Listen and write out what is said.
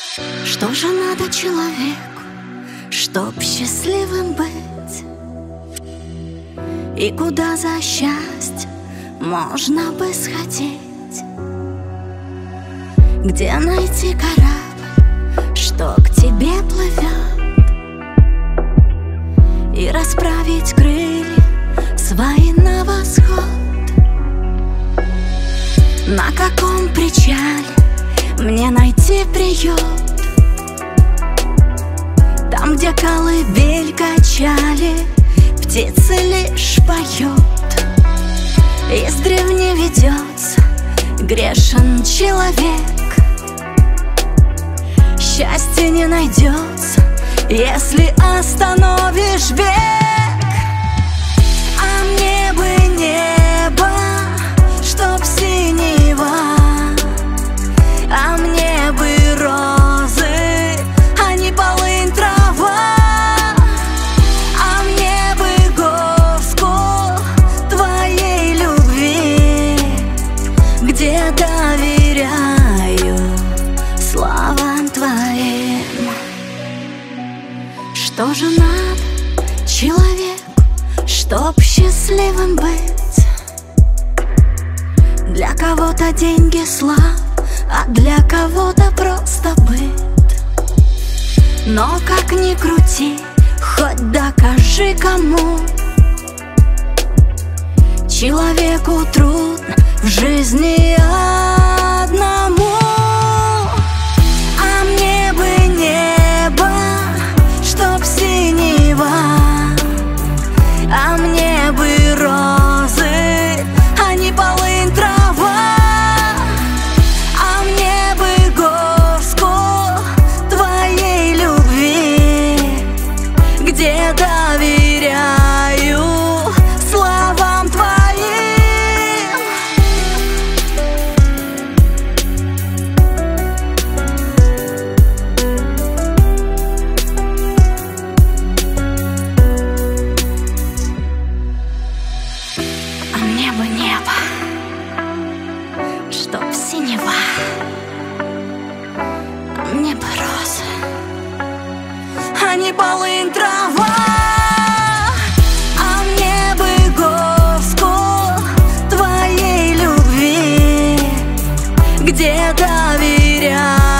Что же надо человеку, чтоб счастливым быть? И куда за счастьем можно бы сходить? Где найти корабль, что к тебе плывет? И расправить крылья свои на восход? На каком причале мне найти приют? Там, где колыбель качали, птицы лишь поют. Издревле ведется грешен человек. Счастья не найдется, если остановишь бег. А мне бы небо, чтоб синего, а мне бы розы, а не полынь трава. А мне бы горстку твоей любви, где доверяю словам твоим. Что же надо человеку, чтоб счастливым быть? Для кого-то деньги, слава, а для кого-то просто быт. Но как ни крути, хоть докажи кому, человеку трудно в жизни одному. А мне бы небо, чтоб синего, а мне бы розы, а не полынь трава. А мне бы горстку твоей любви, где доверяю словам твоим. А мне бы небо, чтоб синего, а мне бы розы, а не полынь трава. А мне бы горстку твоей любви, где доверяю